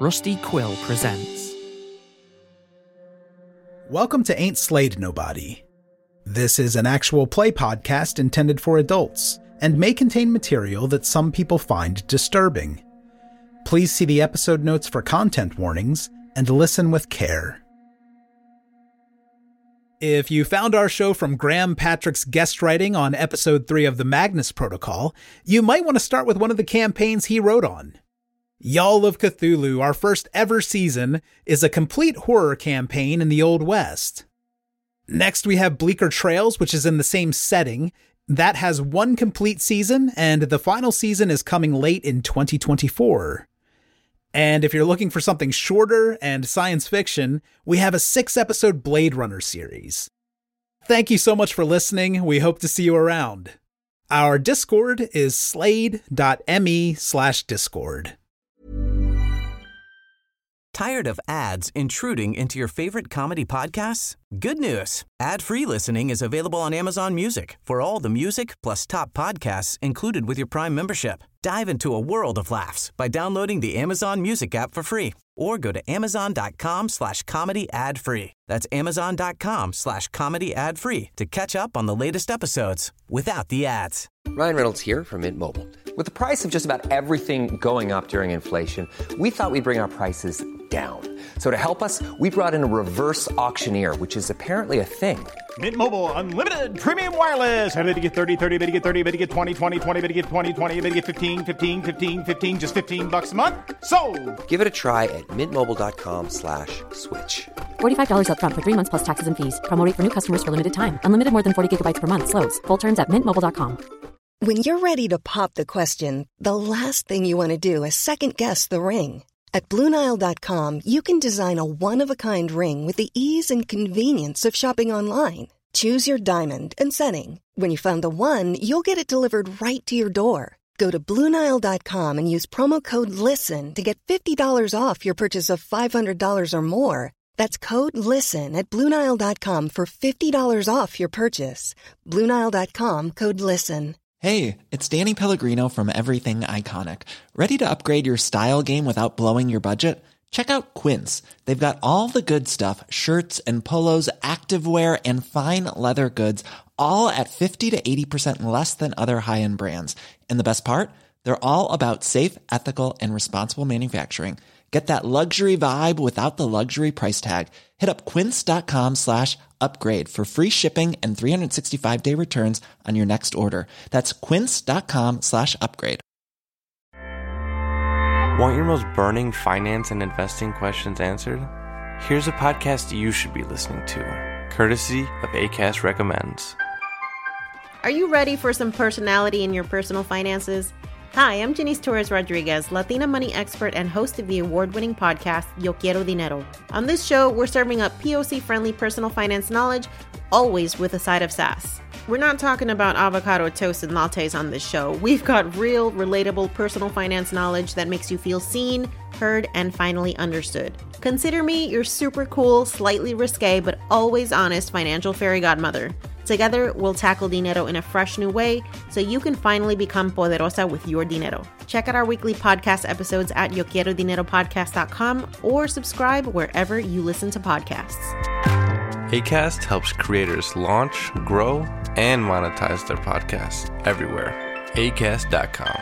Rusty Quill presents. Welcome to Ain't Slayed Nobody. This is an actual play podcast intended for adults and may contain material that some people find disturbing. Please see the episode notes for content warnings and listen with care. If you found our show from Graham Patrick's guest writing on episode 3 of the Magnus Protocol, you might want to start with one of the campaigns he wrote on. Y'all of Cthulhu, our first ever season, is a complete horror campaign in the Old West. Next, we have Bleaker Trails, which is in the same setting. That has one complete season, and the final season is coming late in 2024. And if you're looking for something shorter and science fiction, we have a 6-episode Blade Runner series. Thank you so much for listening. We hope to see you around. Our Discord is slade.me/discord. Tired of ads intruding into your favorite comedy podcasts? Good news. Ad-free listening is available on Amazon Music for all the music plus top podcasts included with your Prime membership. Dive into a world of laughs by downloading the Amazon Music app for free or go to amazon.com/comedy ad-free. That's amazon.com/comedy ad-free to catch up on the latest episodes without the ads. Ryan Reynolds here from Mint Mobile. With the price of just about everything going up during inflation, we thought we'd bring our prices down. So to help us, we brought in a reverse auctioneer, which is apparently a thing. Mint Mobile Unlimited Premium Wireless. How to get 30, 30, bit to get 30, bit to get 20, 20, 20, bit to get 20, 20, bit to get 15, 15, 15, 15, just $15 a month? Sold! Give it a try at mintmobile.com/switch. $45 up front for 3 months plus taxes and fees. Promo rate for new customers for limited time. Unlimited more than 40 gigabytes per month. Slows full terms at mintmobile.com. When you're ready to pop the question, the last thing you want to do is second-guess the ring. At BlueNile.com, you can design a one-of-a-kind ring with the ease and convenience of shopping online. Choose your diamond and setting. When you find the one, you'll get it delivered right to your door. Go to BlueNile.com and use promo code LISTEN to get $50 off your purchase of $500 or more. That's code LISTEN at BlueNile.com for $50 off your purchase. BlueNile.com, code LISTEN. Hey, it's Danny Pellegrino from Everything Iconic. Ready to upgrade your style game without blowing your budget? Check out Quince. They've got all the good stuff, shirts and polos, activewear, and fine leather goods, all at 50 to 80% less than other high-end brands. And the best part? They're all about safe, ethical, and responsible manufacturing. Get that luxury vibe without the luxury price tag. Hit up quince.com/upgrade for free shipping and 365-day returns on your next order. That's quince.com/upgrade. Want your most burning finance and investing questions answered? Here's a podcast you should be listening to, courtesy of Acast Recommends. Are you ready for some personality in your personal finances? Hi, I'm Janice Torres-Rodriguez, Latina money expert and host of the award-winning podcast, Yo Quiero Dinero. On this show, we're serving up POC-friendly personal finance knowledge, always with a side of sass. We're not talking about avocado toast and lattes on this show. We've got real, relatable personal finance knowledge that makes you feel seen, heard, and finally understood. Consider me your super cool, slightly risque, but always honest financial fairy godmother. Together, we'll tackle dinero in a fresh new way so you can finally become poderosa with your dinero. Check out our weekly podcast episodes at yoquierodineropodcast.com or subscribe wherever you listen to podcasts. Acast helps creators launch, grow, and monetize their podcasts everywhere. Acast.com.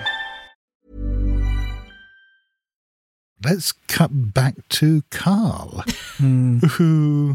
Let's cut back to Carl, who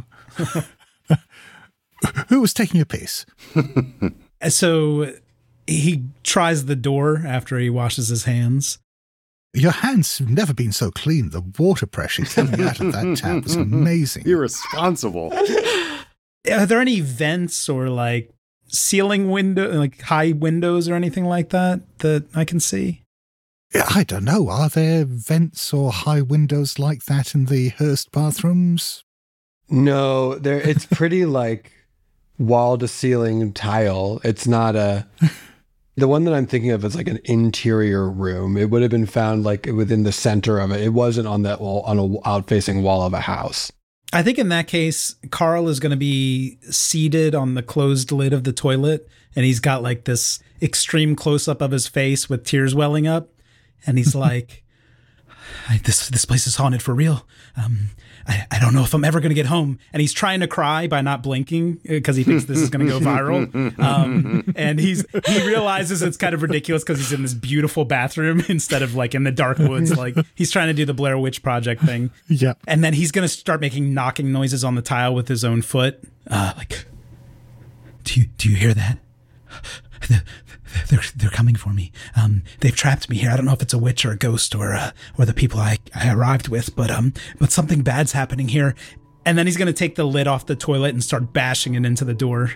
was taking a piss. So he tries the door after he washes his hands. Your hands have never been so clean. The water pressure coming out of that tap was amazing. Irresponsible. Are there any vents or like ceiling window, like high windows or anything like that I can see? I don't know. Are there vents or high windows like that in the Hearst bathrooms? No, it's pretty like wall to ceiling tile. It's not a... The one that I'm thinking of is like an interior room. It would have been found like within the center of it. It wasn't on that wall, on a out-facing wall of a house. I think in that case, Carl is going to be seated on the closed lid of the toilet, and he's got like this extreme close-up of his face with tears welling up. And he's like, This place is haunted for real. I don't know if I'm ever going to get home. And he's trying to cry by not blinking because he thinks this is going to go viral. And he realizes it's kind of ridiculous because he's in this beautiful bathroom instead of like in the dark woods. Like he's trying to do the Blair Witch Project thing. Yeah. And then he's going to start making knocking noises on the tile with his own foot. Like, do you hear that? They're coming for me. They've trapped me here. I don't know if it's a witch or a ghost or the people I arrived with, but something bad's happening here. And then he's going to take the lid off the toilet and start bashing it into the door.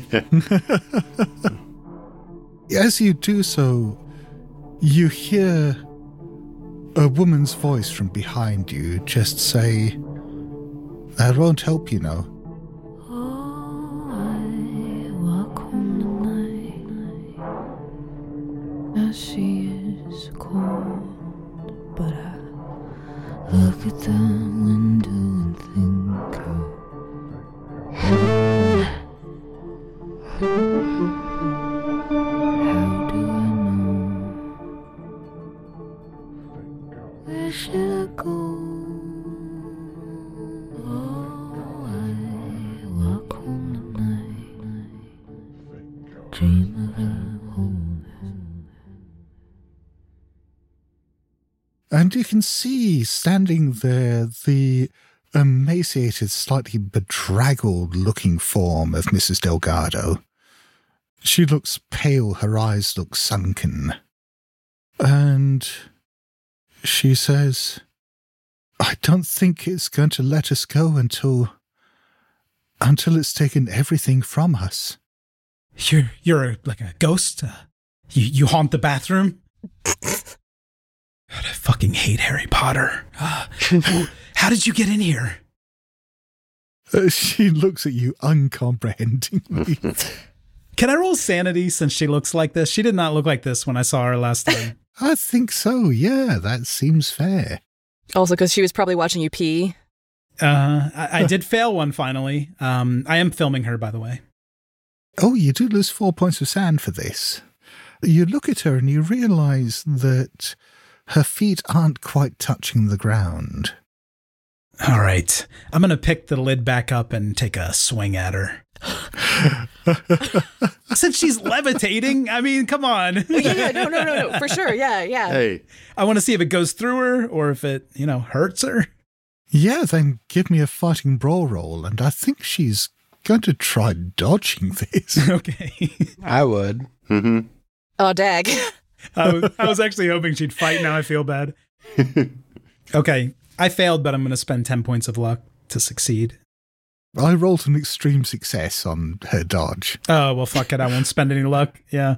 As you do so, you hear a woman's voice from behind you just say, "That won't help, you know." She is cold, but I look at the window and think how do I know? Where should I go? Oh, I walk home tonight, dream of a home. And you can see standing there the emaciated, slightly bedraggled-looking form of Mrs. Delgado. She looks pale, her eyes look sunken. And she says, "I don't think it's going to let us go until it's taken everything from us." You're like a ghost? You haunt the bathroom? God, I fucking hate Harry Potter. How did you get in here? She looks at you uncomprehendingly. Can I roll sanity since she looks like this? She did not look like this when I saw her last time. I think so, yeah. That seems fair. Also, because she was probably watching you pee. I did fail one finally. I am filming her, by the way. Oh, you do lose 4 points of sand for this. You look at her and you realize that her feet aren't quite touching the ground. All right. I'm going to pick the lid back up and take a swing at her. Since she's levitating, I mean, come on. Yeah, no, for sure. Yeah. Hey. I want to see if it goes through her or if it, hurts her. Yeah, then give me a fighting brawl roll, and I think she's going to try dodging this. Okay. I would. Mm-hmm. Oh, dag. I was actually hoping she'd fight. Now I feel bad. Okay. I failed, but I'm going to spend 10 points of luck to succeed. I rolled an extreme success on her dodge. Oh, well, fuck it. I won't spend any luck. Yeah.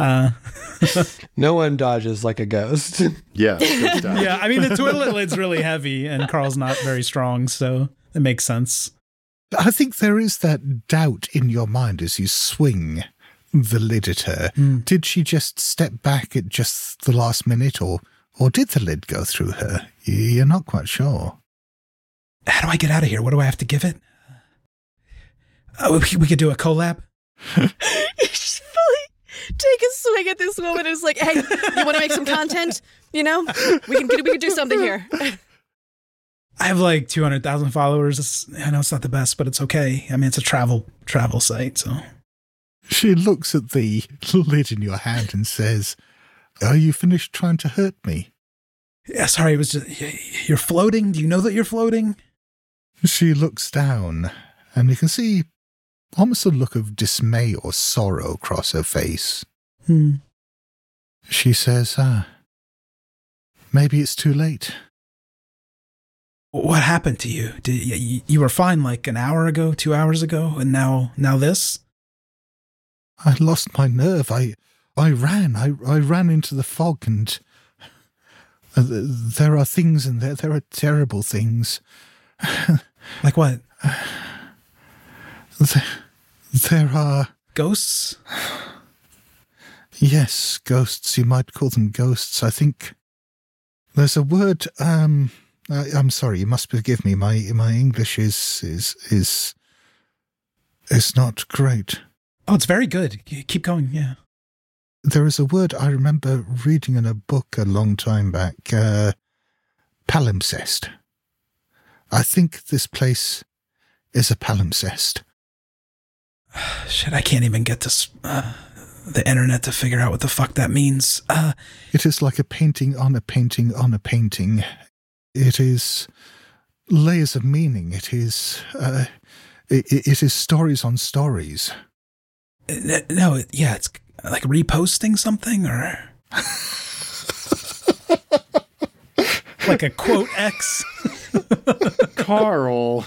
No one dodges like a ghost. Yeah. Good stuff. Yeah. I mean, the toilet lid's really heavy and Carl's not very strong, so it makes sense. I think there is that doubt in your mind as you swing the lid at her. Did she just step back at just the last minute, or did the lid go through her? You're not quite sure. How do I get out of here? What do I have to give it? Oh, we could do a collab. Just fully take a swing at this woman who's like, "Hey, you want to make some content? We can do something here." I have like 200,000 followers. I know it's not the best, but it's okay. I mean, it's a travel site, so. She looks at the lid in your hand and says, "Are you finished trying to hurt me?" Yeah, sorry, it was just, you're floating? Do you know that you're floating? She looks down, and you can see almost a look of dismay or sorrow cross her face. She says, maybe it's too late. What happened to you? You were fine like an hour ago, 2 hours ago, and now this? I lost my nerve. I ran. I ran into the fog, and there are things in there. There are terrible things. Like what? There are... Ghosts? Yes, ghosts. You might call them ghosts. I think there's a word... I'm sorry, you must forgive me. My English is not great. Oh, it's very good. Keep going, yeah. There is a word I remember reading in a book a long time back. Palimpsest. I think this place is a palimpsest. Shit, I can't even get to the internet to figure out what the fuck that means. It is like a painting on a painting on a painting. It is layers of meaning. It is stories on stories. No, yeah, it's like reposting something or like a quote X. Carl.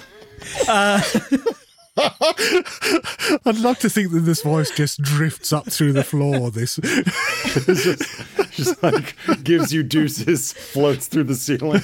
I'd love to think that this voice just drifts up through the floor. This just like gives you deuces, floats through the ceiling.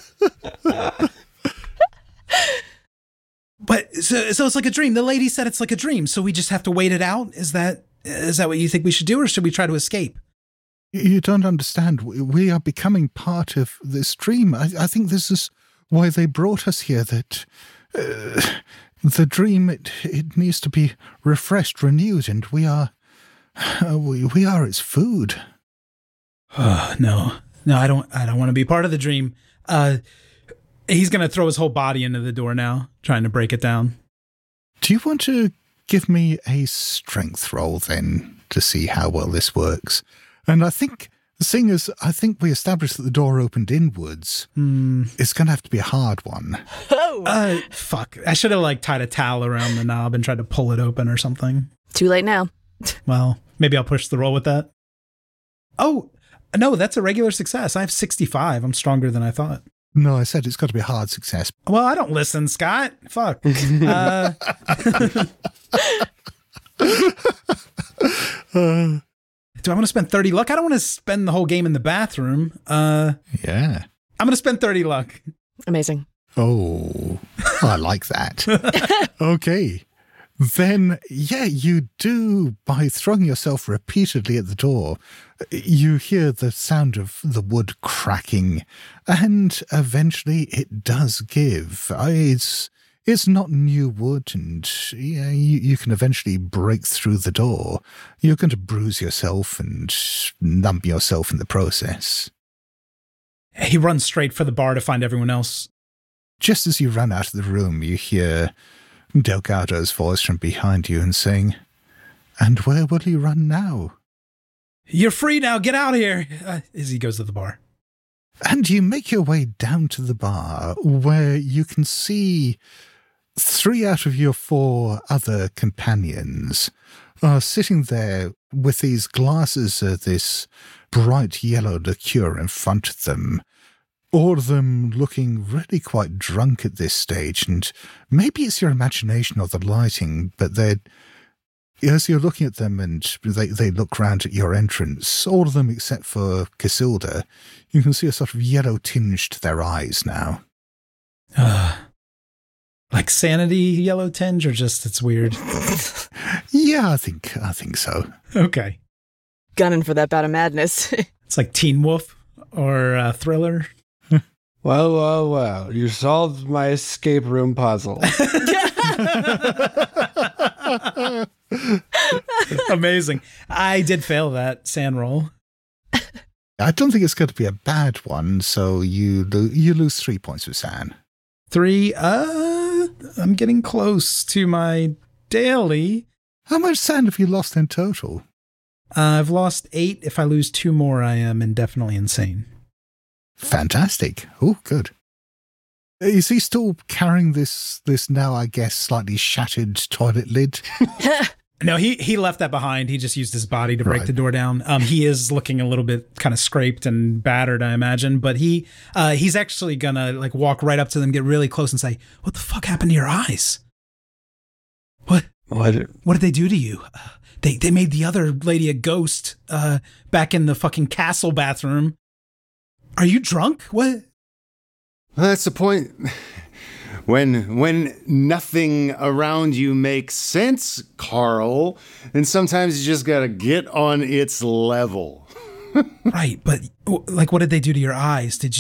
But so it's like a dream. The lady said it's like a dream, so we just have to wait it out. Is that what you think we should do, or should we try to escape? You don't understand. We are becoming part of this dream. I think this is why they brought us here. That the dream it needs to be refreshed, renewed, and we are its food. No, I don't want to be part of the dream. He's going to throw his whole body into the door now, trying to break it down. Do you want to give me a strength roll then to see how well this works? And I think, seeing as I think we established that the door opened inwards, it's going to have to be a hard one. Oh! Fuck. I should have tied a towel around the knob and tried to pull it open or something. Too late now. Well, maybe I'll push the roll with that. Oh, no, that's a regular success. I have 65. I'm stronger than I thought. No, I said it's got to be a hard success. Well, I don't listen, Scott. Fuck. Do I want to spend 30 luck? I don't want to spend the whole game in the bathroom. Yeah. I'm going to spend 30 luck. Amazing. Oh, I like that. Okay. Then, yeah, you do, by throwing yourself repeatedly at the door, you hear the sound of the wood cracking, and eventually it does give. It's not new wood, and yeah, you can eventually break through the door. You're going to bruise yourself and numb yourself in the process. He runs straight for the bar to find everyone else. Just as you run out of the room, you hear Delgado's voice from behind you and saying, "And where will you run now?" "You're free now, get out of here," as he goes to the bar. And you make your way down to the bar, where you can see 3 out of your 4 other companions are sitting there with these glasses of this bright yellow liqueur in front of them. All of them looking really quite drunk at this stage, and maybe it's your imagination or the lighting, but as you're looking at them and they look round at your entrance, all of them except for Casilda, you can see a sort of yellow tinge to their eyes now. Like sanity yellow tinge, or just it's weird? Yeah, I think so. Okay. Gunning for that bout of madness. It's like Teen Wolf or Thriller. Well, you solved my escape room puzzle. Amazing. I did fail that sand roll. I don't think it's going to be a bad one, so you lose 3 points with sand. 3? I'm getting close to my daily. How much sand have you lost in total? I've lost 8. If I lose 2 more, I am indefinitely insane. Fantastic. Oh, good. Is he still carrying this now, I guess, slightly shattered toilet lid? No, he left that behind. He just used his body to break the door down. He is looking a little bit kind of scraped and battered, I imagine. But he's actually gonna walk right up to them, get really close, and say, "What the fuck happened to your eyes? What did they do to you? They made the other lady a ghost back in the fucking castle bathroom. Are you drunk? What?" Well, that's the point. When nothing around you makes sense, Carl, then sometimes you just gotta get on its level. Right, but what did they do to your eyes? Did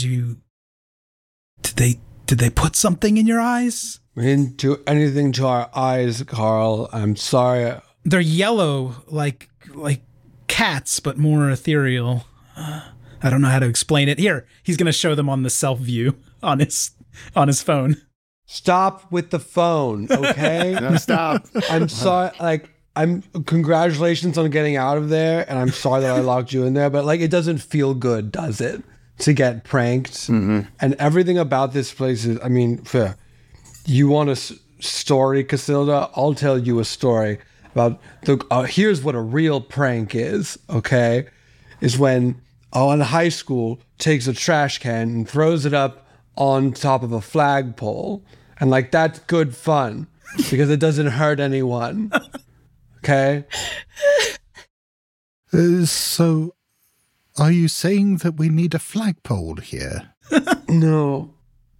they put something in your eyes? We didn't do anything to our eyes, Carl. I'm sorry. They're yellow, like cats, but more ethereal. I don't know how to explain it. Here, he's going to show them on the self view on his phone. Stop with the phone, okay? No, stop. I'm sorry. Like, congratulations on getting out of there, and I'm sorry that I locked you in there. But like, it doesn't feel good, does it, to get pranked? Mm-hmm. And everything about this place is. I mean, fair. You want a story, Casilda? I'll tell you a story about here's what a real prank is. Okay, is when in high school takes a trash can and throws it up on top of a flagpole, and like that's good fun because it doesn't hurt anyone. Okay. So, are you saying that we need a flagpole here? No.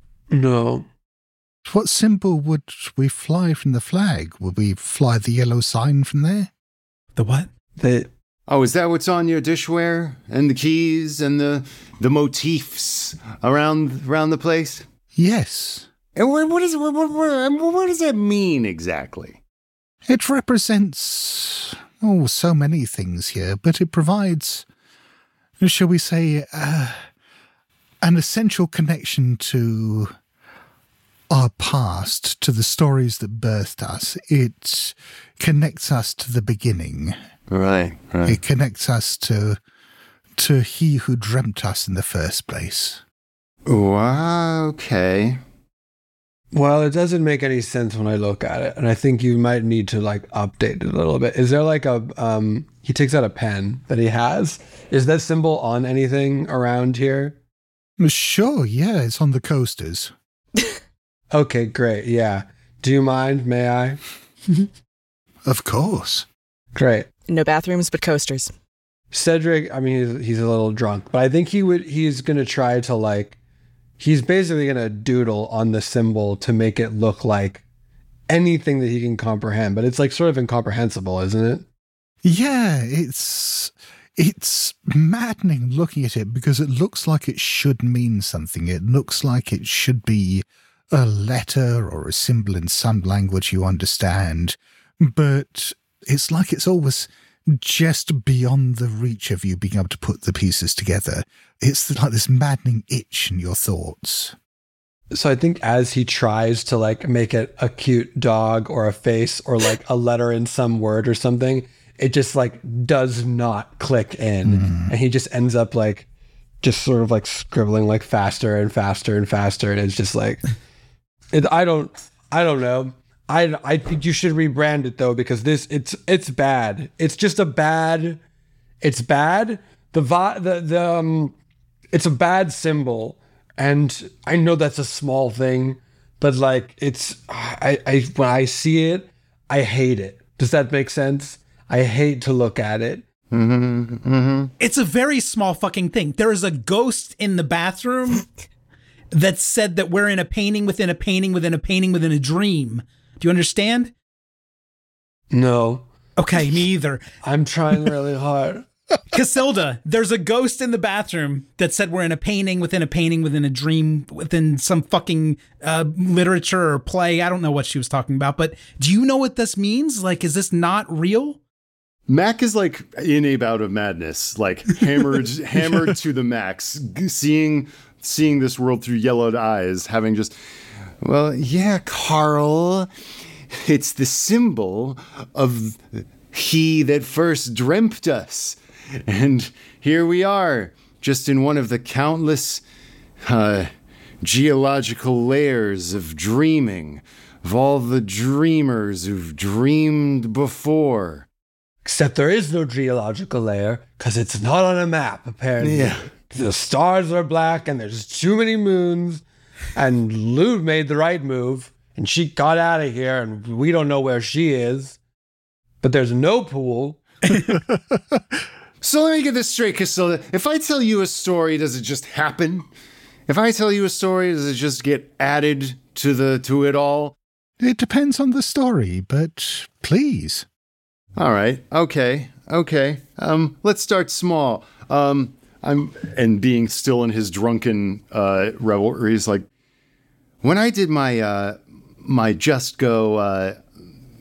What symbol would we fly from the flag? Would we fly the yellow sign from there? The what? Is that what's on your dishware and the keys and the motifs around the place? Yes. And what does that mean exactly? It represents so many things here, but it provides, shall we say, an essential connection to our past, to the stories that birthed us. It connects us to the beginning. Right. It connects us to he who dreamt us in the first place. Wow, okay. Well, it doesn't make any sense when I look at it, and I think you might need to like update it a little bit. Is there like he takes out a pen that he has. Is that symbol on anything around here? Sure, yeah, it's on the coasters. Okay, great, yeah. Do you mind, may I? Of course. Great. No bathrooms, but coasters. Cedric, I mean, he's a little drunk, but I think he's going to try to like, he's basically going to doodle on the symbol to make it look like anything that he can comprehend, but it's like sort of incomprehensible, isn't it? Yeah, it's maddening looking at it because it looks like it should mean something. It looks like it should be a letter or a symbol in some language you understand, but it's like it's always just beyond the reach of you being able to put the pieces together. It's like this maddening itch in your thoughts. So I think as he tries to like make it a cute dog or a face or like a letter in some word or something, it just like does not click in. And he just ends up like just sort of like scribbling like faster and faster and faster. And it's just like, I don't know. I think you should rebrand it though, because it's bad. It's just a bad. It's bad. It's a bad symbol, and I know that's a small thing, but like I when I see it, I hate it. Does that make sense? I hate to look at it. Mm-hmm, mm-hmm. It's a very small fucking thing. There is a ghost in the bathroom that said that we're in a painting within a painting within a painting within a dream. Do you understand? No. Okay, me either. I'm trying really hard. Casilda, there's a ghost in the bathroom that said we're in a painting within a dream within some fucking literature or play. I don't know what she was talking about, but do you know what this means? Like, is this not real? Mac is like in a bout of madness, like hammered to the max, seeing this world through yellowed eyes, having just, well, yeah, Carl, it's the symbol of he that first dreamt us. And here we are, just in one of the countless geological layers of dreaming, of all the dreamers who've dreamed before. Except there is no geological layer, because it's not on a map, apparently. Yeah. The stars are black, and there's too many moons, and Lou made the right move, and she got out of here, and we don't know where she is. But there's no pool. So let me get this straight, Casilda. If I tell you a story, does it just happen? If I tell you a story, does it just get added to it all? It depends on the story, but please. All right. Okay. Let's start small. And being still in his drunken revelries, like when I did my Just Go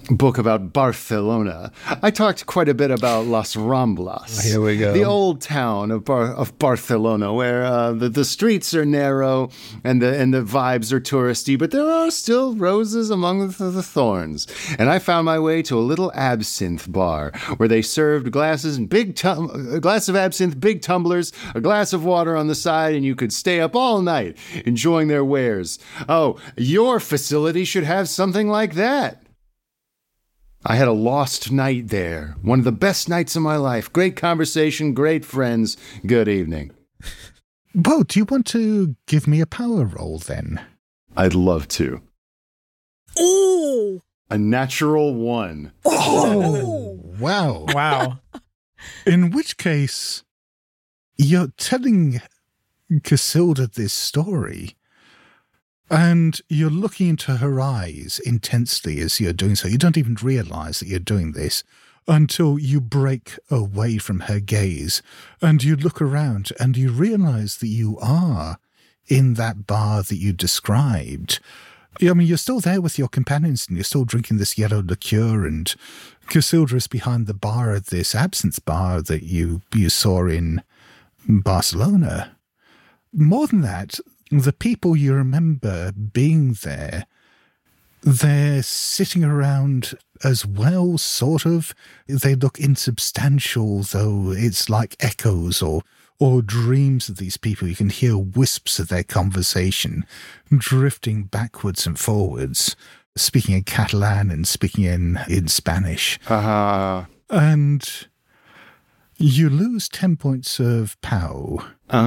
book about Barcelona, I talked quite a bit about Las Ramblas. Here we go. The old town of Barcelona, where the streets are narrow and the vibes are touristy, but there are still roses among the thorns. And I found my way to a little absinthe bar where they served glasses and a glass of absinthe, big tumblers, a glass of water on the side, and you could stay up all night enjoying their wares. Oh, your facility should have something like that. I had a lost night there. One of the best nights of my life. Great conversation, great friends. Good evening. Well, do you want to give me a power roll then? I'd love to. Ooh! A natural 1. Oh! Wow. Wow. In which case, you're telling Casilda this story, and you're looking into her eyes intensely as you're doing so. You don't even realize that you're doing this until you break away from her gaze, and you look around and you realize that you are in that bar that you described. I mean, you're still there with your companions and you're still drinking this yellow liqueur, and Casilda is behind the bar at this absinthe bar that you saw in Barcelona. More than that, the people you remember being there, they're sitting around as well, sort of. They look insubstantial, though it's like echoes or dreams of these people. You can hear wisps of their conversation drifting backwards and forwards, speaking in Catalan and speaking in Spanish. And you lose 10 points of POW.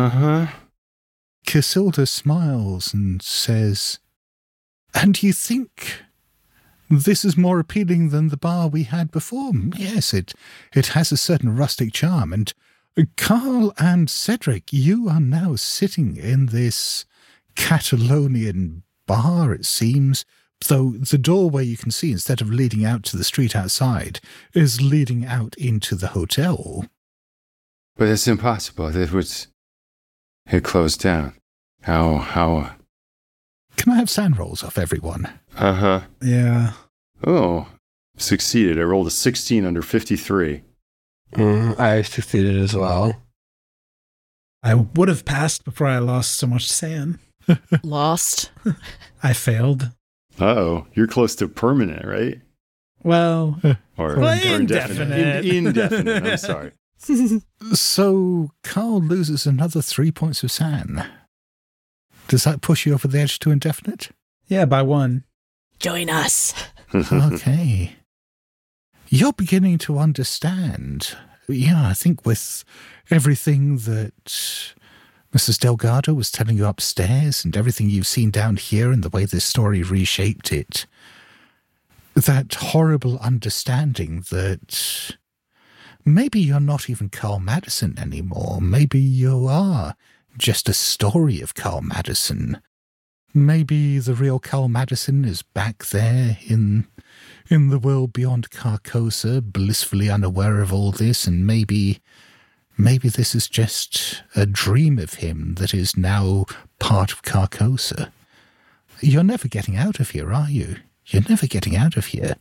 Casilda smiles and says, "And you think this is more appealing than the bar we had before?" "Yes, it has a certain rustic charm. And Carl and Cedric, you are now sitting in this Catalonian bar, it seems, though the doorway you can see, instead of leading out to the street outside, is leading out into the hotel." But it's impossible. It closed down. How? Can I have sand rolls off everyone? Yeah. Oh, succeeded. I rolled a 16 under 53. I succeeded as well. I would have passed before I lost so much sand. Lost. I failed. Uh-oh. You're close to permanent, right? Well, or indefinite. Indefinite. I'm sorry. So Carl loses another 3 points of sand. Does that push you over the edge to indefinite? Yeah, by 1. Join us. Okay. You're beginning to understand. Yeah, I think with everything that Mrs. Delgado was telling you upstairs and everything you've seen down here and the way this story reshaped it, that horrible understanding that maybe you're not even Carl Madison anymore. Maybe you are just a story of Carl Madison. Maybe the real Carl Madison is back there in the world beyond Carcosa, blissfully unaware of all this, and maybe this is just a dream of him that is now part of Carcosa. You're never getting out of here, are you? You're never getting out of here.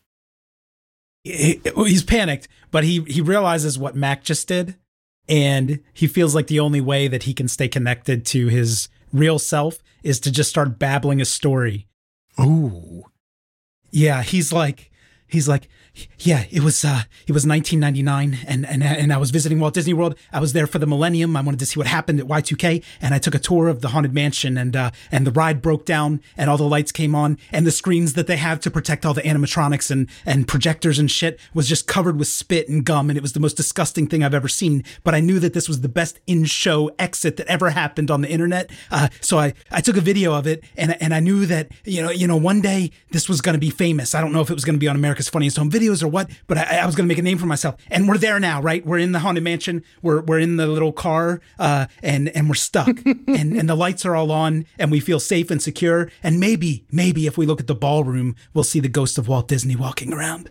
He's panicked, but he realizes what Mac just did, and he feels like the only way that he can stay connected to his real self is to just start babbling a story. Ooh. Yeah, he's like, yeah, it was 1999, and I was visiting Walt Disney World. I was there for the Millennium. I wanted to see what happened at Y2K, and I took a tour of the Haunted Mansion, and the ride broke down, and all the lights came on, and the screens that they have to protect all the animatronics and projectors and shit was just covered with spit and gum, and it was the most disgusting thing I've ever seen. But I knew that this was the best in-show exit that ever happened on the internet, so I took a video of it, and I knew that you know one day this was going to be famous. I don't know if it was going to be on America's Funniest Home Videos or what, but I was going to make a name for myself. And we're there now, right? We're in the Haunted Mansion. We're in the little car, and we're stuck. and the lights are all on, and we feel safe and secure. And maybe if we look at the ballroom, we'll see the ghost of Walt Disney walking around.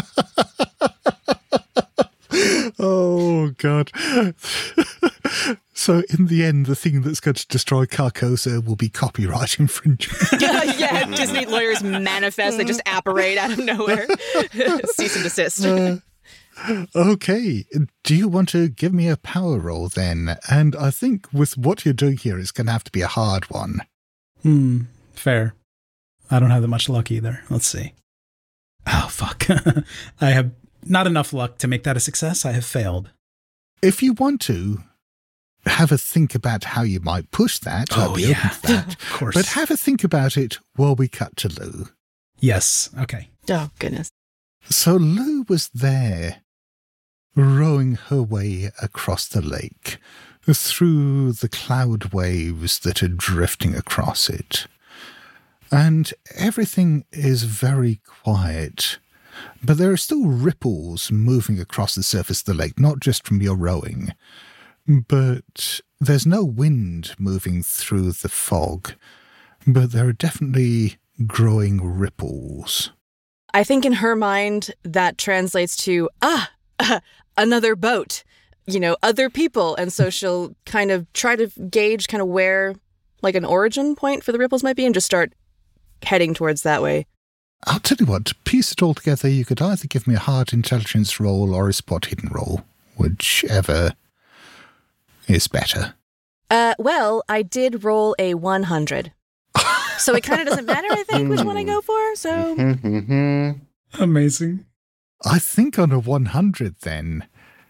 Oh, God. So in the end, the thing that's going to destroy Carcosa will be copyright infringement. Yeah, Disney lawyers manifest, they just apparate out of nowhere. Cease and desist. Okay, do you want to give me a power roll then? And I think with what you're doing here, it's going to have to be a hard one. Fair. I don't have that much luck either. Let's see. Oh, fuck. I have not enough luck to make that a success. I have failed. If you want to, have a think about how you might push that. I'll be open to that. Of course. But have a think about it while we cut to Lou. Yes. Okay. Oh, goodness. So Lou was there, rowing her way across the lake, through the cloud waves that are drifting across it. And everything is very quiet, but there are still ripples moving across the surface of the lake, not just from your rowing, but there's no wind moving through the fog, but there are definitely growing ripples. I think in her mind that translates to, another boat, other people. And so she'll kind of try to gauge kind of where like an origin point for the ripples might be and just start heading towards that way. I'll tell you what, to piece it all together, you could either give me a hard intelligence roll or a spot hidden roll, whichever is better. Well, I did roll a 100. So it kind of doesn't matter, I think, which one I go for. So Amazing. I think on a 100 then,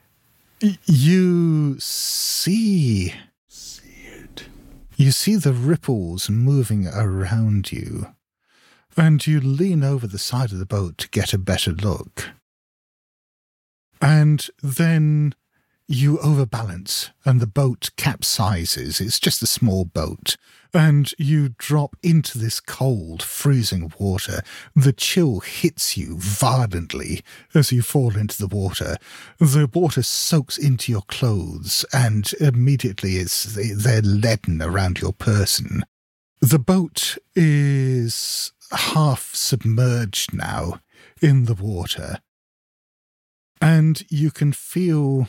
you see it. You see the ripples moving around you, and you lean over the side of the boat to get a better look. And then you overbalance, and the boat capsizes. It's just a small boat. And you drop into this cold, freezing water. The chill hits you violently as you fall into the water. The water soaks into your clothes, and immediately they're leaden around your person. The boat is half submerged now in the water. And you can feel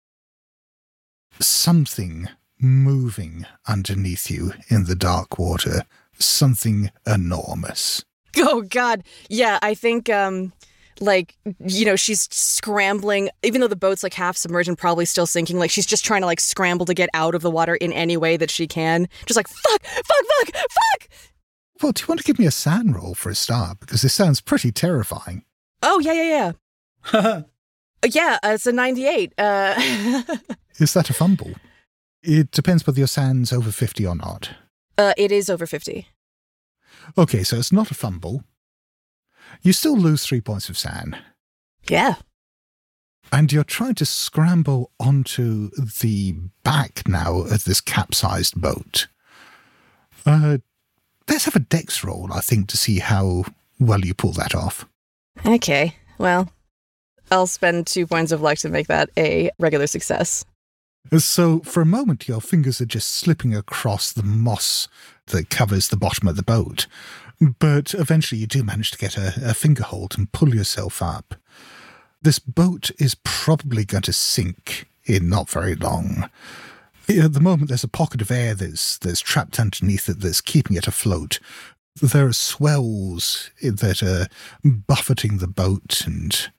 something moving underneath you in the dark water. Something enormous. Oh, God. Yeah, I think, she's scrambling, even though the boat's like half submerged and probably still sinking, like she's just trying to like scramble to get out of the water in any way that she can. Just like, fuck! Well, do you want to give me a SAN roll for a start? Because this sounds pretty terrifying. Oh, yeah. Yeah, it's a 98. Is that a fumble? It depends whether your SAN's over 50 or not. It is over 50. Okay, so it's not a fumble. You still lose 3 points of SAN. Yeah. And you're trying to scramble onto the back now of this capsized boat. Let's have a dex roll, I think, to see how well you pull that off. Okay, well, I'll spend 2 points of luck to make that a regular success. So for a moment, your fingers are just slipping across the moss that covers the bottom of the boat. But eventually you do manage to get a finger hold and pull yourself up. This boat is probably going to sink in not very long. At the moment, there's a pocket of air that's trapped underneath it that's keeping it afloat. There are swells that are buffeting the boat, and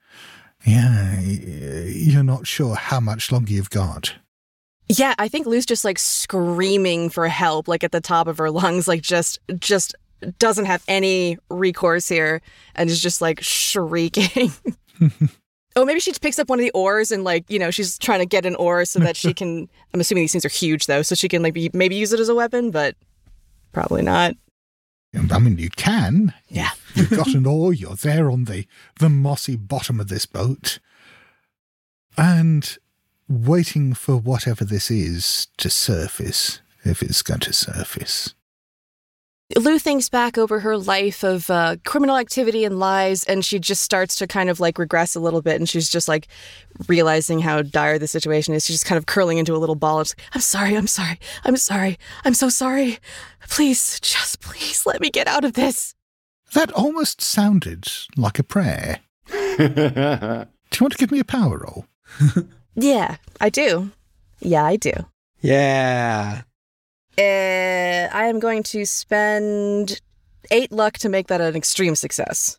you're not sure how much longer you've got. Yeah, I think Lou's just like screaming for help, like at the top of her lungs, like just doesn't have any recourse here and is just like shrieking. Oh, maybe she picks up one of the oars and like, she's trying to get an oar so that she can, I'm assuming these things are huge though, so she can like maybe use it as a weapon, but probably not. I mean, you can. Yeah. You've got an oar, you're there on the mossy bottom of this boat. And waiting for whatever this is to surface, if it's going to surface. Lou thinks back over her life of criminal activity and lies, and she just starts to kind of like regress a little bit, and she's just like realizing how dire the situation is. She's just kind of curling into a little ball. It's like, I'm sorry. I'm so sorry. Please let me get out of this. That almost sounded like a prayer. Do you want to give me a power roll? Yeah, I do. Yeah. I am going to spend 8 luck to make that an extreme success.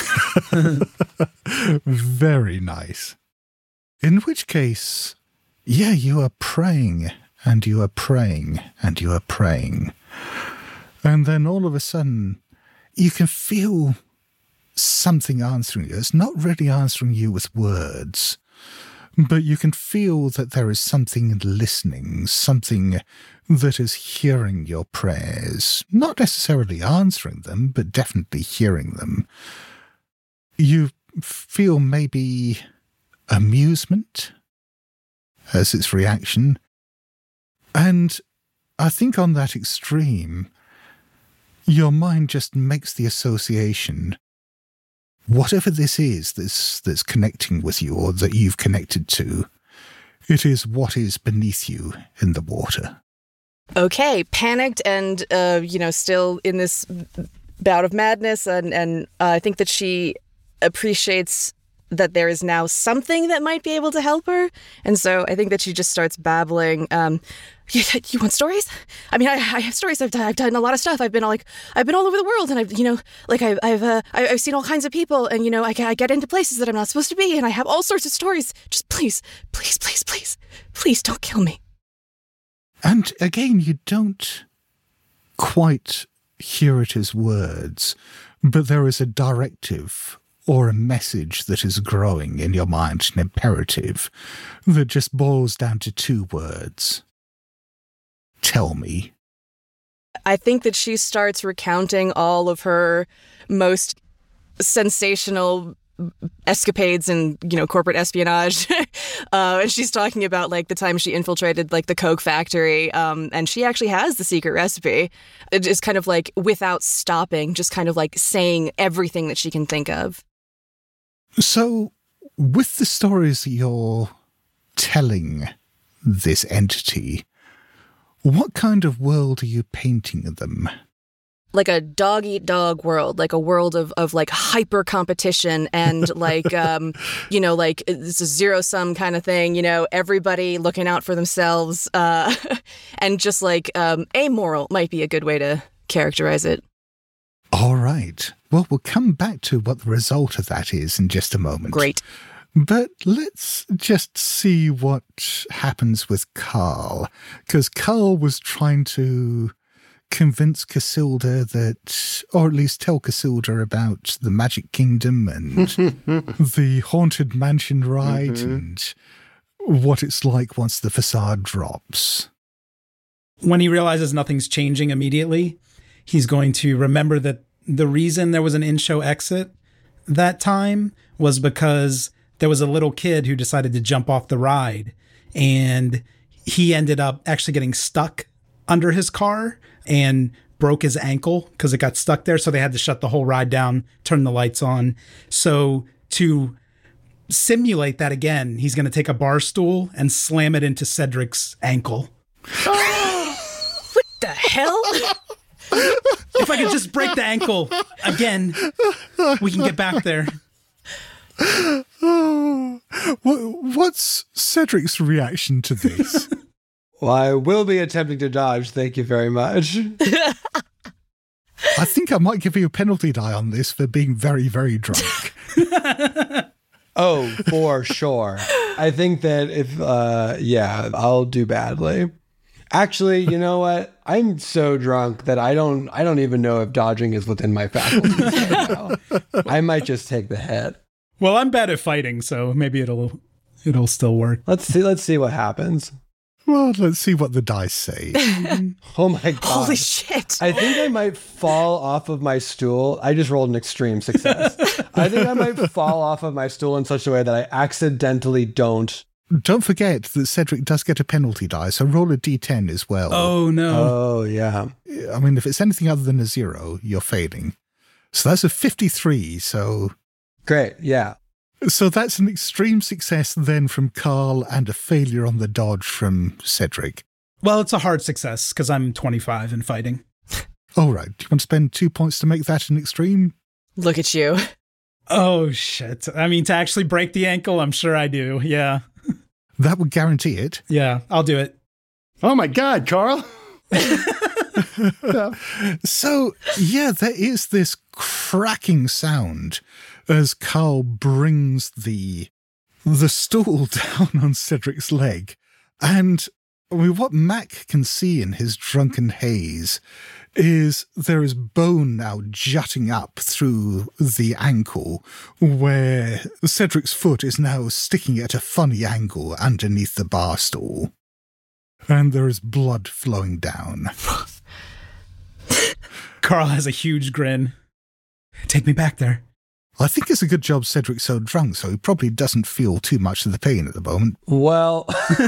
Very nice. In which case, yeah, you are praying, and you are praying, and you are praying. And then all of a sudden, you can feel something answering you. It's not really answering you with words, but you can feel that there is something listening, something that is hearing your prayers. Not necessarily answering them, but definitely hearing them. You feel maybe amusement as its reaction. And I think on that extreme, your mind just makes the association. Whatever this is that's connecting with you or that you've connected to, it is what is beneath you in the water. Okay, panicked and, still in this bout of madness. And I think that she appreciates that there is now something that might be able to help her. And so I think that she just starts babbling. You want stories? I mean, I have stories. I've done a lot of stuff. I've been all over the world, and I've seen all kinds of people, and I get into places that I'm not supposed to be, and I have all sorts of stories. Just please don't kill me. And again, you don't quite hear it as words, but there is a directive or a message that is growing in your mind, an imperative that just boils down to 2 words. Tell me. I think that she starts recounting all of her most sensational escapades in, corporate espionage. And she's talking about, the time she infiltrated, the Coke factory. And she actually has the secret recipe. It is kind of without stopping, just kind of saying everything that she can think of. So, with the stories that you're telling this entity, what kind of world are you painting them? Like a dog-eat-dog world, like a world of hyper competition and it's a zero-sum kind of thing, everybody looking out for themselves, and just amoral might be a good way to characterize it. All right. Well, we'll come back to what the result of that is in just a moment. Great. But let's just see what happens with Carl, because Carl was trying to convince Casilda that, or at least tell Casilda about the Magic Kingdom and the Haunted Mansion ride and what it's like once the facade drops. When he realizes nothing's changing immediately, he's going to remember that the reason there was an in-show exit that time was because there was a little kid who decided to jump off the ride, and he ended up actually getting stuck under his car and broke his ankle because it got stuck there. So they had to shut the whole ride down, turn the lights on. So to simulate that again, he's going to take a bar stool and slam it into Cedric's ankle. What the hell? If I could just break the ankle again, we can get back there. What's Cedric's reaction to this? Well, I will be attempting to dodge. Thank you very much. I think I might give you a penalty die on this for being very, very drunk. Oh, for sure. I think that if, I'll do badly. Actually, you know what? I'm so drunk that I don't even know if dodging is within my faculties right now. I might just take the hit. Well, I'm bad at fighting, so maybe it'll still work. Let's see what happens. Well, let's see what the dice say. Oh my God. Holy shit. I think I might fall off of my stool. I just rolled an extreme success. I think I might fall off of my stool in such a way that I accidentally don't. Don't forget that Cedric does get a penalty die, so roll a d10 as well. Oh, no. Oh, yeah. I mean, if it's anything other than a 0, you're failing. So that's a 53, so... Great, yeah. So that's an extreme success then from Carl and a failure on the dodge from Cedric. Well, it's a hard success because I'm 25 in fighting. All right. Do you want to spend 2 points to make that an extreme? Look at you. Oh, shit. I mean, to actually break the ankle, I'm sure I do. Yeah. That would guarantee it. Yeah, I'll do it. Oh my God, Carl. So, yeah, there is this cracking sound as Carl brings the stool down on Cedric's leg. And what Mac can see in his drunken haze is there is bone now jutting up through the ankle, where Cedric's foot is now sticking at a funny angle underneath the bar stool. And there is blood flowing down. Carl has a huge grin. Take me back there. I think it's a good job Cedric's so drunk, so he probably doesn't feel too much of the pain at the moment. Well...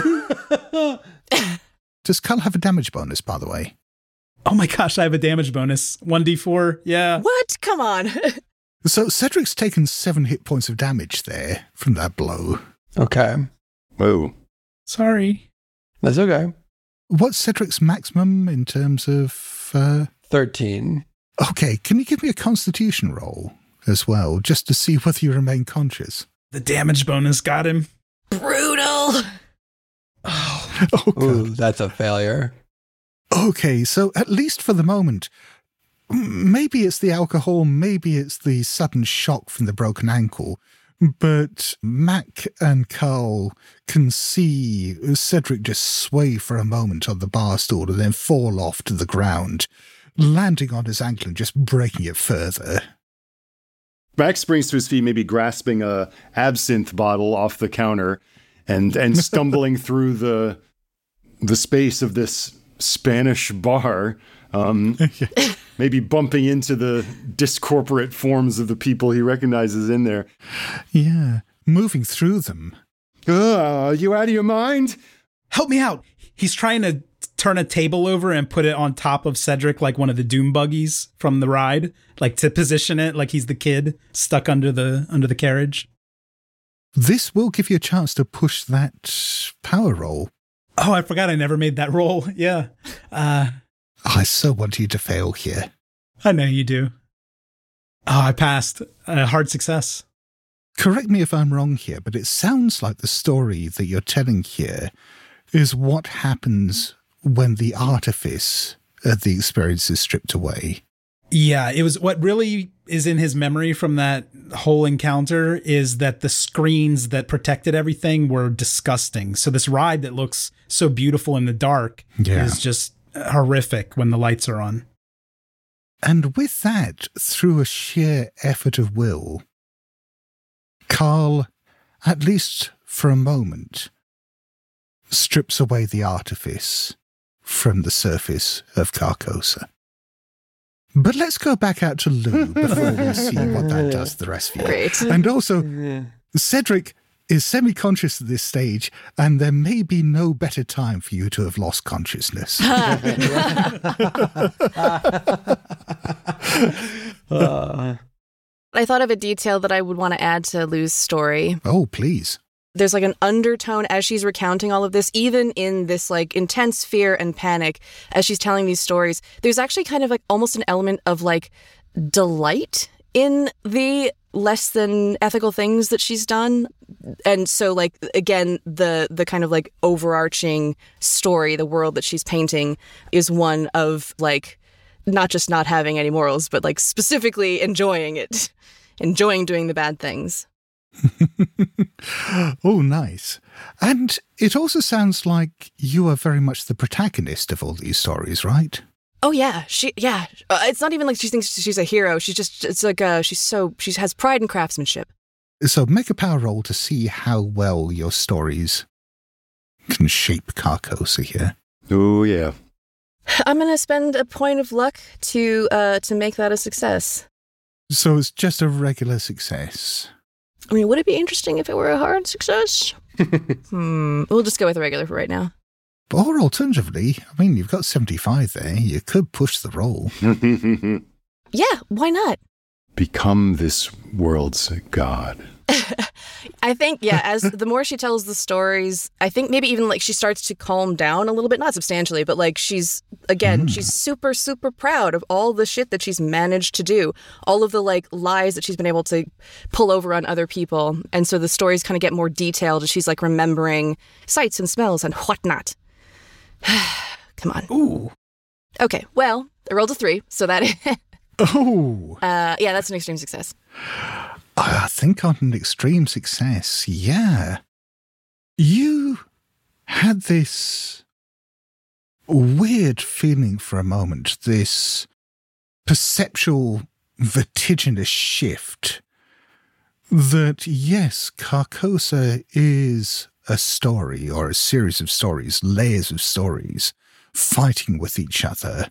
Does Carl have a damage bonus, by the way? Oh my gosh, I have a damage bonus. 1d4, yeah. What? Come on. So Cedric's taken 7 hit points of damage there from that blow. Okay. Whoa. Sorry. That's okay. What's Cedric's maximum in terms of... 13. Okay, can you give me a constitution roll as well, just to see whether you remain conscious? The damage bonus got him. Brutal. Oh, Ooh, that's a failure. Okay, so at least for the moment, maybe it's the alcohol, maybe it's the sudden shock from the broken ankle, but Mac and Carl can see Cedric just sway for a moment on the bar stool and then fall off to the ground, landing on his ankle and just breaking it further. Max springs to his feet, maybe grasping a absinthe bottle off the counter and stumbling through the space of this Spanish bar, maybe bumping into the discorporate forms of the people he recognizes in there. Yeah, moving through them. You out of your mind? Help me out. He's trying to turn a table over and put it on top of Cedric like one of the doom buggies from the ride, like to position it like he's the kid stuck under the carriage. This will give you a chance to push that power roll. Oh, I forgot I never made that roll. Yeah. I so want you to fail here. I know you do. Oh, I passed. Hard success. Correct me if I'm wrong here, but it sounds like the story that you're telling here is what happens when the artifice of the experience is stripped away. Yeah, it was what really is in his memory from that whole encounter is that the screens that protected everything were disgusting. So this ride that looks so beautiful in the dark is just horrific when the lights are on. And with that, through a sheer effort of will, Carl, at least for a moment, strips away the artifice from the surface of Carcosa. But let's go back out to Lou before we see what that does to the rest of you. Great. And also, Cedric is semi-conscious at this stage, and there may be no better time for you to have lost consciousness. I thought of a detail that I would want to add to Lou's story. Oh, please. There's like an undertone as she's recounting all of this, even in this like intense fear and panic as she's telling these stories. There's actually kind of like almost an element of like delight in the less than ethical things that she's done. And so like, again, the kind of like overarching story, the world that she's painting is one of like, not just not having any morals, but like specifically enjoying it, enjoying doing the bad things. Oh, nice. And it also sounds like you are very much the protagonist of all these stories, right? Oh, yeah. It's not even like she thinks she's a hero. She's just, it's like, she has pride in craftsmanship. So make a power roll to see how well your stories can shape Carcosa here. Oh, yeah. I'm going to spend a point of luck to make that a success. So it's just a regular success. I mean, would it be interesting if it were a hard success? We'll just go with a regular for right now. Or alternatively, I mean, you've got 75 there. You could push the roll. Yeah, why not? Become this world's god. I think, yeah, as the more she tells the stories, I think maybe even like she starts to calm down a little bit, not substantially, but like she's super, super proud of all the shit that she's managed to do, all of the like lies that she's been able to pull over on other people. And so the stories kind of get more detailed as she's like remembering sights and smells and whatnot. Come on. Ooh. Okay, well, I rolled a 3, so that Oh. yeah, that's an extreme success. I think on an extreme success, yeah. You had this weird feeling for a moment, this perceptual, vertiginous shift that, yes, Carcosa is a story or a series of stories, layers of stories, fighting with each other.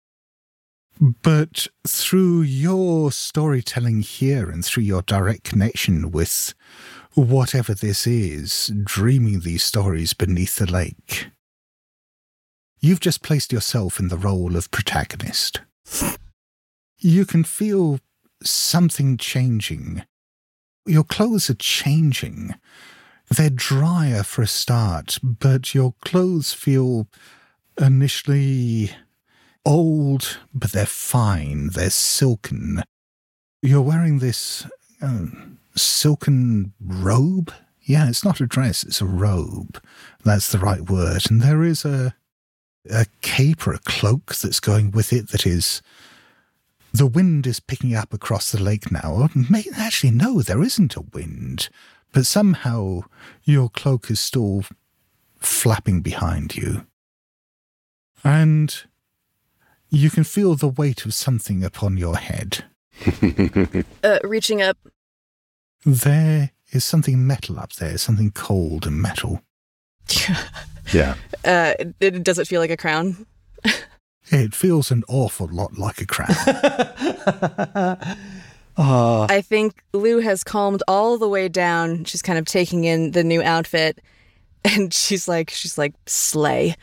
But through your storytelling here and through your direct connection with whatever this is, dreaming these stories beneath the lake, you've just placed yourself in the role of protagonist. You can feel something changing. Your clothes are changing. They're drier for a start, but your clothes feel initially old, but they're fine. They're silken. You're wearing this silken robe? Yeah, it's not a dress, it's a robe. That's the right word. And there is a cape or a cloak that's going with it that is... The wind is picking up across the lake now. Actually, no, there isn't a wind. But somehow your cloak is still flapping behind you. And you can feel the weight of something upon your head. Reaching up. There is something metal up there, something cold and metal. Yeah. Does it feel like a crown? It feels an awful lot like a crown. I think Lou has calmed all the way down. She's kind of taking in the new outfit, and she's like, slay.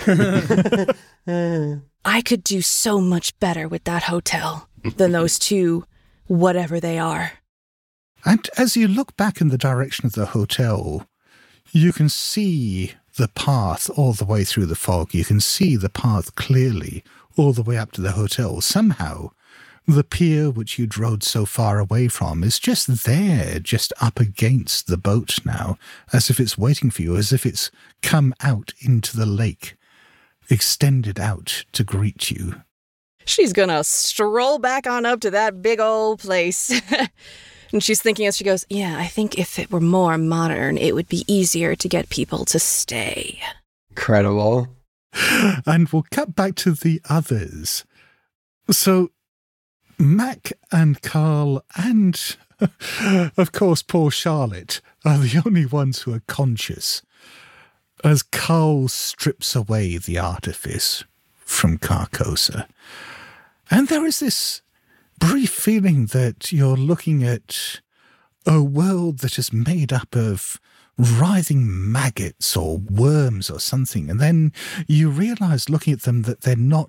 I could do so much better with that hotel than those two, whatever they are. And as you look back in the direction of the hotel, you can see the path all the way through the fog. You can see the path clearly all the way up to the hotel. Somehow, the pier which you'd rowed so far away from is just there, just up against the boat now, as if it's waiting for you, as if it's come out into the lake, extended out to greet you. She's gonna stroll back on up to that big old place. And she's thinking as she goes, yeah, I think if it were more modern, it would be easier to get people to stay. Incredible. And we'll cut back to the others. So, Mac and Carl and, of course, poor Charlotte are the only ones who are conscious as Carl strips away the artifice from Carcosa. And there is this brief feeling that you're looking at a world that is made up of writhing maggots or worms or something, and then you realize looking at them that they're not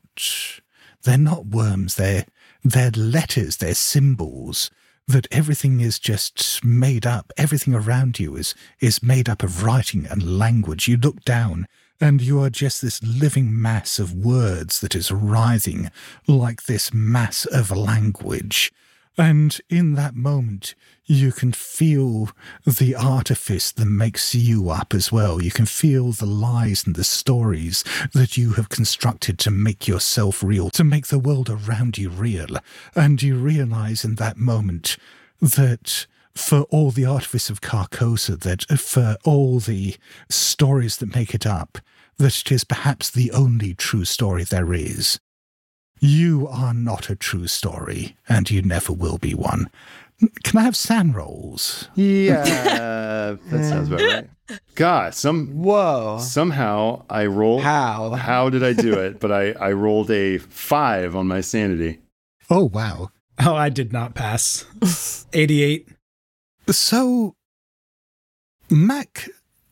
worms, they're letters, they're symbols, that everything is just made up, everything around you is made up of writing and language. You look down and you are just this living mass of words that is writhing like this mass of language. And in that moment, you can feel the artifice that makes you up as well. You can feel the lies and the stories that you have constructed to make yourself real, to make the world around you real. And you realize in that moment that for all the artifice of Carcosa, that for all the stories that make it up, that it is perhaps the only true story there is. You are not a true story, and you never will be one. Can I have sand rolls? Yeah, that sounds about right. God, somehow I rolled. How did I do it? But I rolled a 5 on my sanity. Oh, wow. Oh, I did not pass. 88. So, Mac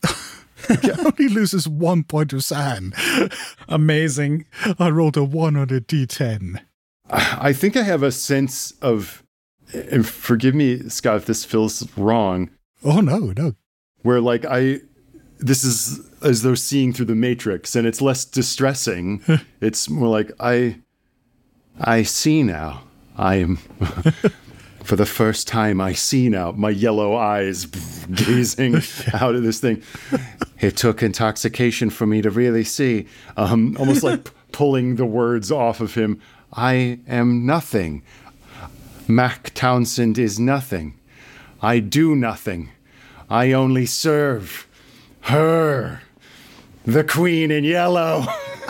only loses 1 point of sand. Amazing. I rolled a 1 on a d10. I think I have a sense of, and forgive me, Scott, if this feels wrong. Oh, no. Where this is as though seeing through the Matrix, and it's less distressing. It's more like, I see now. I am... For the first time, I see now my yellow eyes gazing out of this thing. It took intoxication for me to really see. Almost like pulling the words off of him. I am nothing. Mac Townsend is nothing. I do nothing. I only serve her, the Queen in Yellow.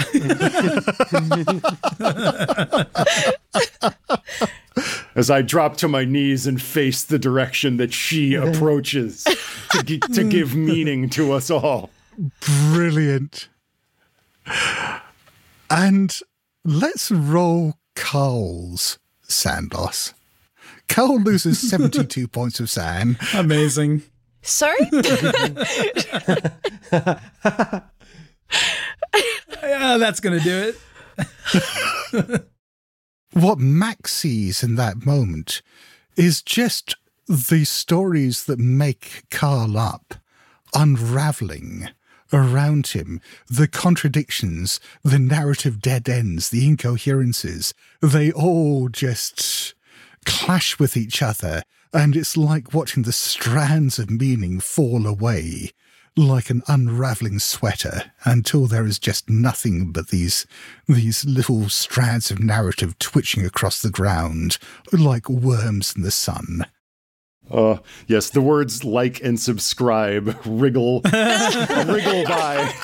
As I drop to my knees and face the direction that she approaches to give meaning to us all. Brilliant. And let's roll Carl's sand loss. Carl loses 72 points of sand. Amazing. Sorry? Yeah, that's going to do it. What Max sees in that moment is just the stories that make Carl up unraveling around him, the contradictions, the narrative dead ends, the incoherences. They all just clash with each other, and it's like watching the strands of meaning fall away like an unraveling sweater until there is just nothing but these little strands of narrative twitching across the ground like worms in the sun. Yes, the words like and subscribe wriggle by.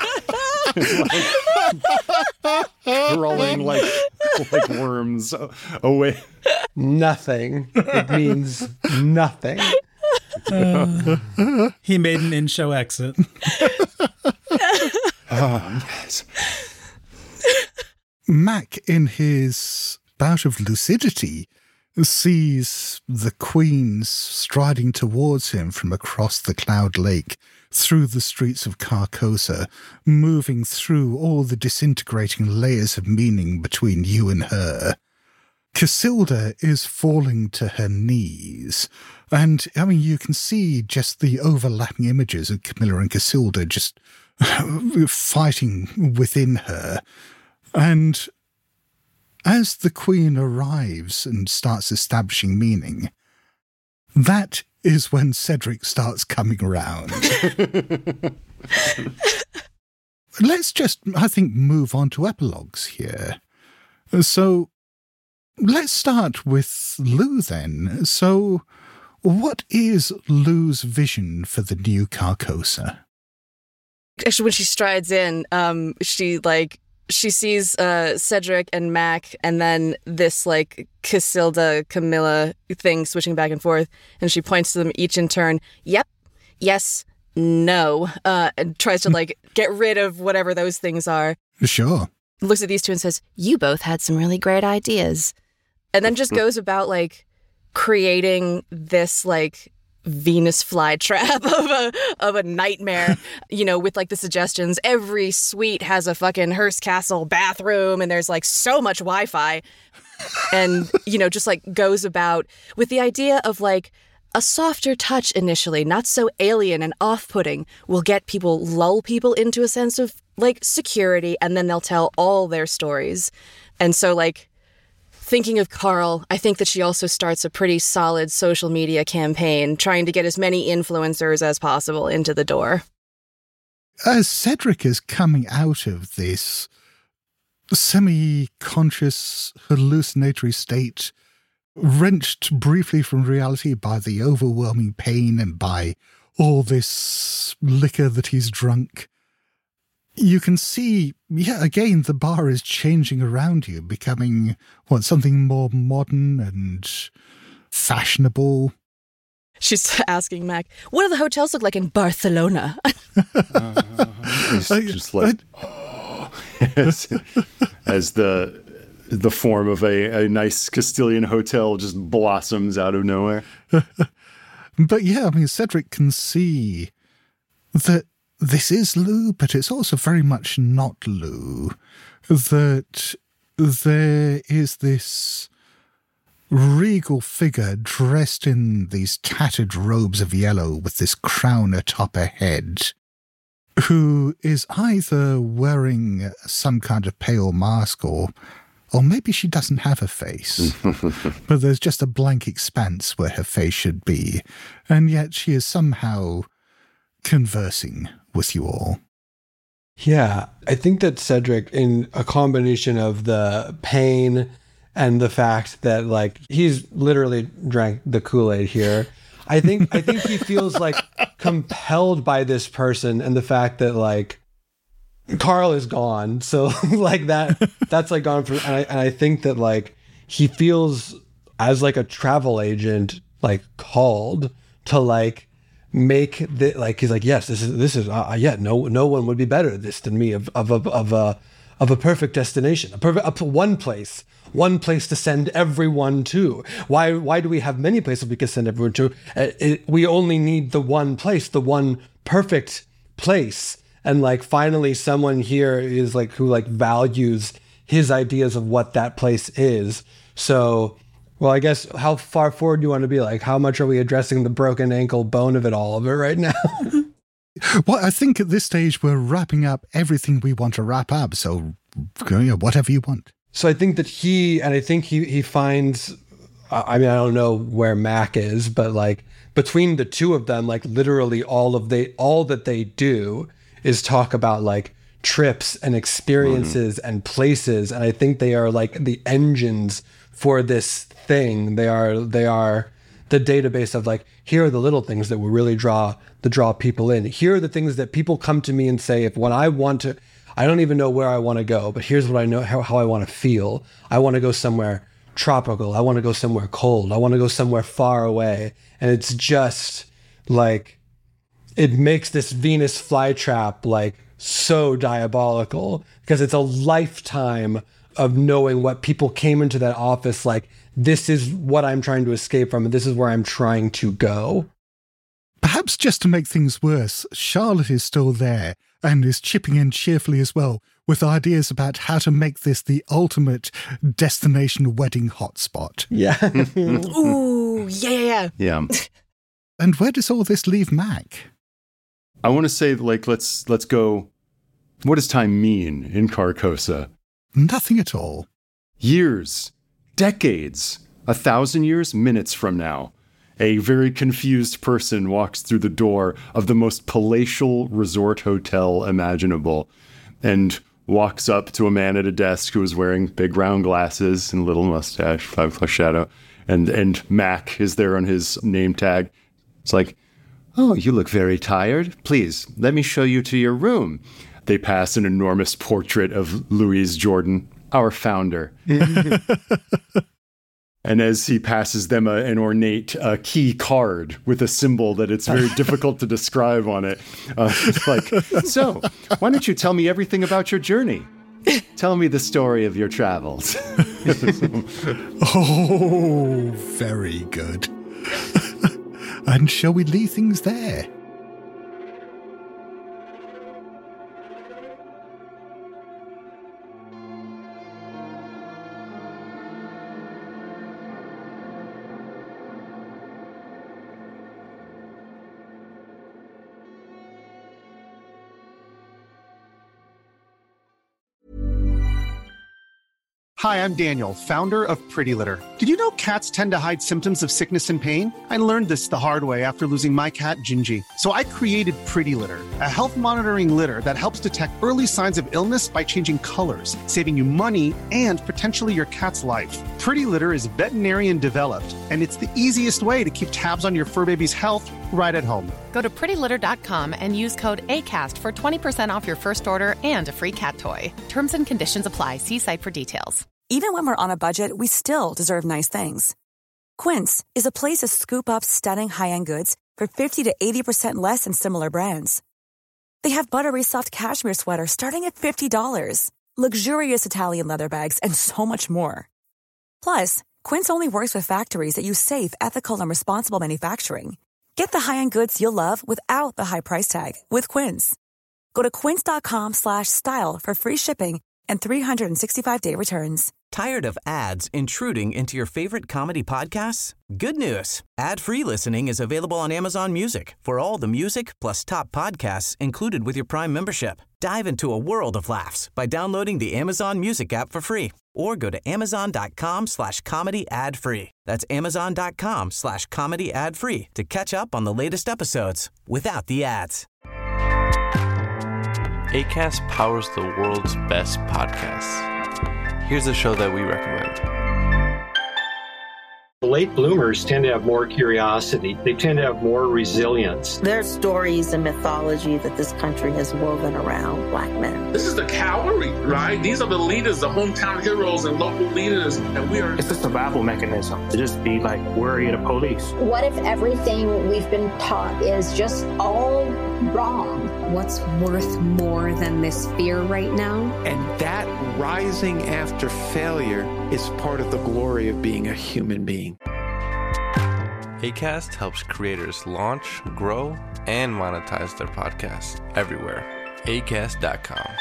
Crawling like worms away. Nothing. It means nothing. He made an in-show exit. Yes. Mac, in his bout of lucidity, sees the Queen striding towards him from across the Cloud Lake, through the streets of Carcosa, moving through all the disintegrating layers of meaning between you and her. Casilda is falling to her knees, and, I mean, you can see just the overlapping images of Camilla and Casilda just fighting within her. And as the Queen arrives and starts establishing meaning, that is when Cedric starts coming around. Let's just, I think, move on to epilogues here. So, let's start with Lou then. So, what is Lou's vision for the new Carcosa? Actually, when she strides in, she sees Cedric and Mac, and then this Casilda, Camilla thing switching back and forth, and she points to them each in turn. Yep, yes, no, and tries to get rid of whatever those things are. Sure. Looks at these two and says, "You both had some really great ideas," and then just goes about creating this Venus flytrap of a nightmare, with the suggestions. Every suite has a fucking Hearst Castle bathroom, and there's so much Wi-Fi, and just goes about with the idea of a softer touch initially, not so alien and off-putting, will lull people into a sense of security, and then they'll tell all their stories. And so thinking of Carl, I think that she also starts a pretty solid social media campaign trying to get as many influencers as possible into the door. As Cedric is coming out of this semi-conscious, hallucinatory state, wrenched briefly from reality by the overwhelming pain and by all this liquor that he's drunk, you can see, again, the bar is changing around you, becoming, something more modern and fashionable. She's asking Mac, what do the hotels look like in Barcelona? Just as the form of a nice Castilian hotel just blossoms out of nowhere. But Cedric can see that this is Lou, but it's also very much not Lou. That there is this regal figure dressed in these tattered robes of yellow with this crown atop her head, who is either wearing some kind of pale mask or maybe she doesn't have a face, but there's just a blank expanse where her face should be, and yet she is somehow conversing with you all. Yeah, I think that Cedric, in a combination of the pain and the fact that like he's literally drank the Kool-Aid here, I think he feels like compelled by this person and the fact that like Carl is gone. So like that's like gone from, and I think that like he feels as like a travel agent, like called to like make the, like, he's like, yes, this is no one would be better at this than me of a perfect destination, one place to send everyone to. Why do we have many places we can send everyone to? We only need the one place, the one perfect place. And like finally someone here is like who like values his ideas of what that place is. So, well, I guess how far forward do you want to be? Like, how much are we addressing the broken ankle bone of it all right now? Well, I think at this stage we're wrapping up everything we want to wrap up. So, whatever you want. So I think that he finds, I mean, I don't know where Mac is, but like between the two of them, like literally all that they do is talk about like trips and experiences and places. And I think they are like the engines for this thing. They are the database of like, here are the little things that will really draw people in. Here are the things that people come to me and say, when I want to, I don't even know where I want to go, but here's what I know, how I want to feel. I want to go somewhere tropical. I want to go somewhere cold. I want to go somewhere far away. And it's just like, it makes this Venus flytrap like so diabolical because it's a lifetime of knowing what people came into that office like, this is what I'm trying to escape from, and this is where I'm trying to go. Perhaps just to make things worse, Charlotte is still there and is chipping in cheerfully as well with ideas about how to make this the ultimate destination wedding hotspot. Yeah. Ooh, yeah. Yeah. And where does all this leave Mac? I want to say, like, let's go. What does time mean in Carcosa? Nothing at all. Years, decades, 1,000 years, minutes from now, a very confused person walks through the door of the most palatial resort hotel imaginable and walks up to a man at a desk who is wearing big round glasses and a little mustache, 5+ shadow, and Mac is there on his name tag. It's like, oh, you look very tired. Please, let me show you to your room. They pass an enormous portrait of Louise Jordan, our founder. And as he passes them an ornate key card with a symbol that it's very difficult to describe on it, it's like, so, why don't you tell me everything about your journey? Tell me the story of your travels. Oh, very good. And shall we leave things there? Hi, I'm Daniel, founder of Pretty Litter. Did you know cats tend to hide symptoms of sickness and pain? I learned this the hard way after losing my cat, Gingy. So I created Pretty Litter, a health monitoring litter that helps detect early signs of illness by changing colors, saving you money and potentially your cat's life. Pretty Litter is veterinarian developed, and it's the easiest way to keep tabs on your fur baby's health right at home. Go to prettylitter.com and use code ACAST for 20% off your first order and a free cat toy. Terms and conditions apply. See site for details. Even when we're on a budget, we still deserve nice things. Quince is a place to scoop up stunning high-end goods for 50 to 80% less than similar brands. They have buttery soft cashmere sweaters starting at $50, luxurious Italian leather bags, and so much more. Plus, Quince only works with factories that use safe, ethical, and responsible manufacturing. Get the high-end goods you'll love without the high price tag with Quince. Go to quince.com/style for free shipping and 365-day returns. Tired of ads intruding into your favorite comedy podcasts? Good news. Ad-free listening is available on Amazon Music for all the music plus top podcasts included with your Prime membership. Dive into a world of laughs by downloading the Amazon Music app for free or go to amazon.com/comedy ad-free. That's amazon.com/comedy ad-free to catch up on the latest episodes without the ads. Acast powers the world's best podcasts. Here's a show that we recommend. Late bloomers tend to have more curiosity. They tend to have more resilience. There are stories and mythology that this country has woven around Black men. This is the cavalry, right? These are the leaders, the hometown heroes and local leaders, and we are... It's a survival mechanism to just be like worried of police. What if everything we've been taught is just all wrong? What's worth more than this fear right now? And that rising after failure is part of the glory of being a human being. Acast helps creators launch, grow, and monetize their podcasts everywhere. Acast.com.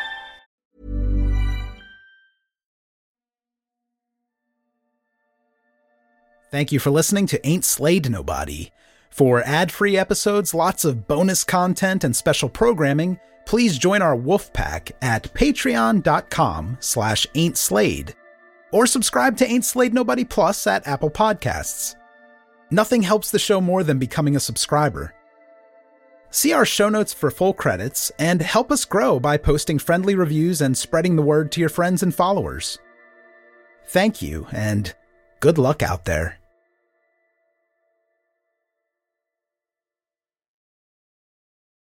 Thank you for listening to Ain't Slayed Nobody. For ad-free episodes, lots of bonus content, and special programming, please join our wolf pack at patreon.com/ain'tslayed or subscribe to Ain't Slayed Nobody Plus at Apple Podcasts. Nothing helps the show more than becoming a subscriber. See our show notes for full credits and help us grow by posting friendly reviews and spreading the word to your friends and followers. Thank you, and good luck out there.